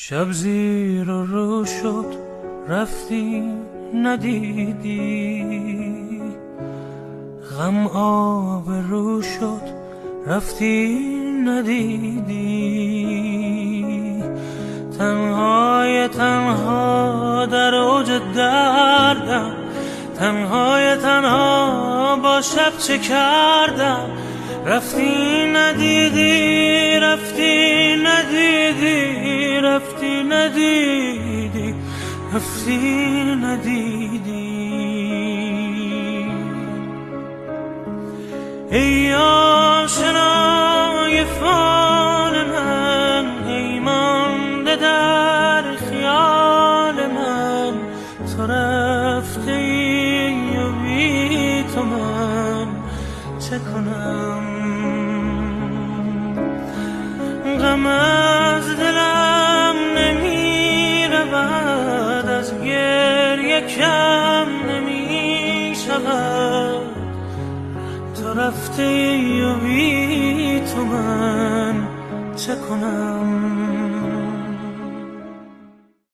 شب زیر و رو شد رفتی ندیدی، غم آب رو شد رفتی ندیدی. تنهای تنها در اوج دردم، تنهای تنها با شب چه کردم. رفتی ندیدی، رفتی ندیدی، رفتی ندیدی، رفتی ندیدی. ای آشنای فال من، ای مانده در خیال من، تو رفته ای و بی تو من چه کنم؟ غم از دلم نمی رود، از گریه کم نمی شود. تو رفته ای و بی تو من چه کنم؟